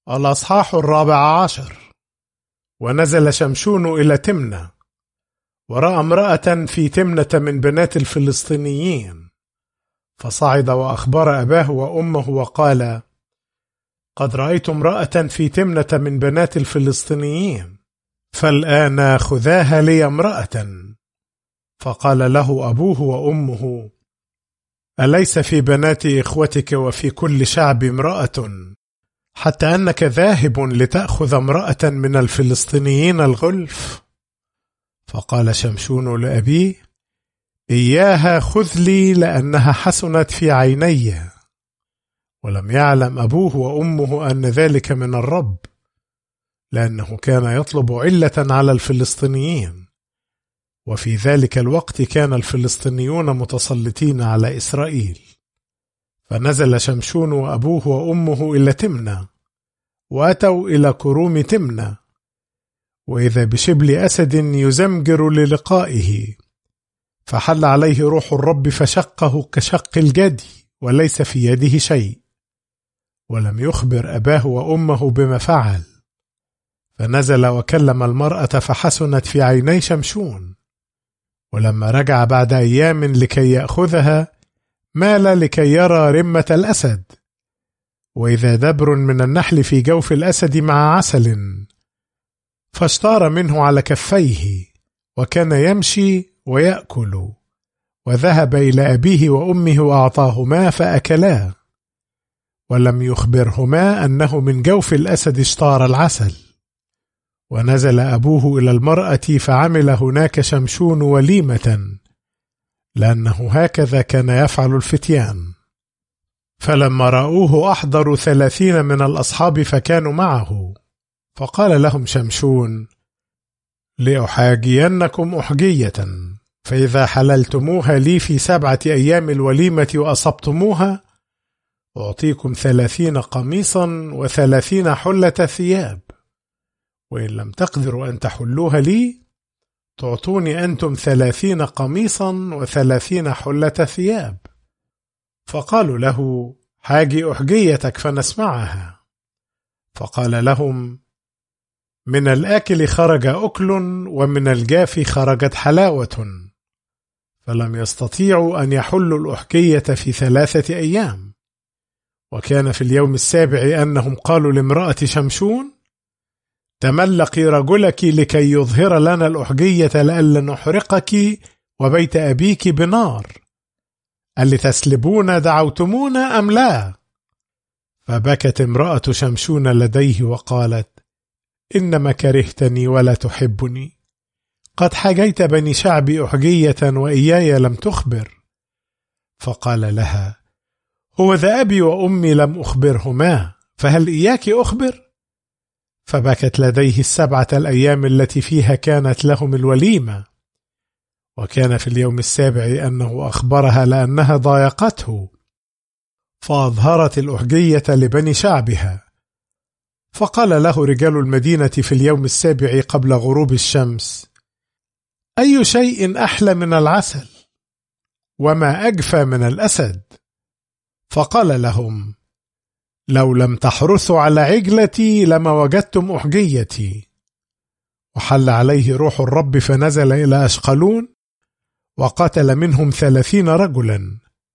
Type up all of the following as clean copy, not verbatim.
الأصحاح 14. ونزل شمشون إلى تمنة، ورأى امرأة في تمنة من بنات الفلسطينيين، فصعد وأخبر أباه وأمه وقال: قد رأيت امرأة في تمنة من بنات الفلسطينيين، فالآن خذاها لي امرأة. فقال له أبوه وأمه: أليس في بنات إخوتك وفي كل شعب امرأة، حتى أنك ذاهب لتأخذ امرأة من الفلسطينيين الغلف؟ فقال شمشون لأبيه: إياها خذ لي، لأنها حسنت في عيني. ولم يعلم أبوه وأمه أن ذلك من الرب، لأنه كان يطلب علة على الفلسطينيين، وفي ذلك الوقت كان الفلسطينيون متسلطين على إسرائيل. فنزل شمشون وأبوه وأمه إلى تمنة، وأتوا إلى كروم تمنة، وإذا بشبل أسد يزمجر للقائه، فحل عليه روح الرب فشقه كشق الجدي، وليس في يده شيء، ولم يخبر أباه وأمه بما فعل. فنزل وكلم المرأة فحسنت في عيني شمشون. ولما رجع بعد أيام لكي يأخذها، مال لكي يرى رمة الأسد، وإذا دبر من النحل في جوف الأسد مع عسل، فاشتار منه على كفيه، وكان يمشي ويأكل. وذهب إلى أبيه وأمه وأعطاهما فأكلا، ولم يخبرهما أنه من جوف الأسد اشتار العسل. ونزل أبوه إلى المرأة فعمل هناك شمشون وليمة، لأنه هكذا كان يفعل الفتيان. فلما رأوه أحضروا 30 من الأصحاب فكانوا معه. فقال لهم شمشون: لأحاجينكم أحجية، فإذا حللتموها لي في 7 أيام الوليمة وأصبتموها، أعطيكم 30 قميصا و30 حلة ثياب، وإن لم تقدروا أن تحلوها لي، تعطوني أنتم 30 قميصا و30 حلة ثياب. فقالوا له: حاجي أحجيتك فنسمعها. فقال لهم: من الآكل خرج أكل، ومن الجاف خرجت حلاوة. فلم يستطيعوا أن يحلوا الأحجية في 3 أيام. وكان في اليوم السابع أنهم قالوا لامرأة شمشون: تملقي رجلك لكي يظهر لنا الأحجية، لئلا نحرقك وبيت أبيك بنار. ألتسلبون دعوتمونا أم لا؟ فبكت امرأة شمشون لديه وقالت: إنما كرهتني ولا تحبني، قد حاجيت بني شعبي أحجية وإياي لم تخبر. فقال لها: هو ذا أبي وأمي لم أخبرهما، فهل إياك أخبر؟ فبكت لديه 7 الأيام التي فيها كانت لهم الوليمة. وكان في اليوم السابع أنه أخبرها لأنها ضايقته، فأظهرت الأحجية لبني شعبها. فقال له رجال المدينة في اليوم السابع قبل غروب الشمس: أي شيء أحلى من العسل، وما أجفى من الأسد؟ فقال لهم: لو لم تحرثوا على عجلتي لما وجدتم أحجيتي. وحل عليه روح الرب فنزل إلى أشقلون، وقتل منهم 30 رجلا،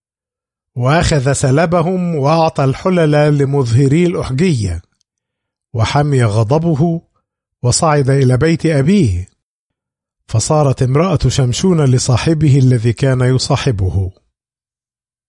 وأخذ سلبهم وأعطى الحلل لمظهري الأحجية، وحمي غضبه وصعد إلى بيت أبيه. فصارت امرأة شمشون لصاحبه الذي كان يصاحبه.